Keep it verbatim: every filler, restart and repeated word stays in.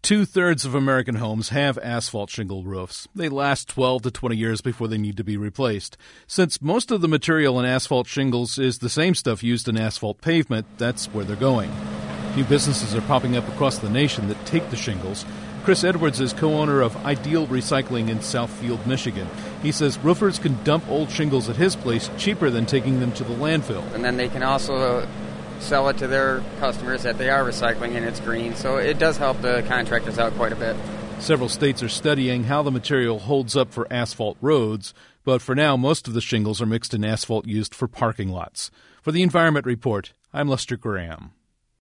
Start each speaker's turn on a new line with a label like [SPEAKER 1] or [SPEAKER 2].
[SPEAKER 1] Two-thirds of American homes have asphalt shingle roofs. They last twelve to twenty years before they need to be replaced. Since most of the material in asphalt shingles is the same stuff used in asphalt pavement, that's where they're going. New businesses are popping up across the nation that take the shingles. Chris Edwards is co-owner of Ideal Recycling in Southfield, Michigan. He says roofers can dump old shingles at his place cheaper than taking them to the landfill.
[SPEAKER 2] And then they can also sell it to their customers that they are recycling and it's green, so it does help the contractors out quite a bit.
[SPEAKER 1] Several states are studying how the material holds up for asphalt roads, but for now most of the shingles are mixed in asphalt used for parking lots. For the Environment Report, I'm Lester Graham.